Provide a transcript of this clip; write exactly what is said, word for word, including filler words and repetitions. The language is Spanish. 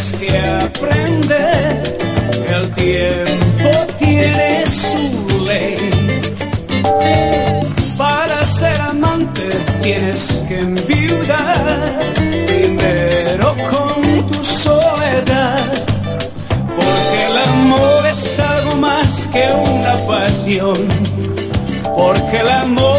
tienes que aprender que el tiempo tiene su ley. Para ser amante tienes que enviudar primero con tu soledad, porque el amor es algo más que una pasión, porque el amor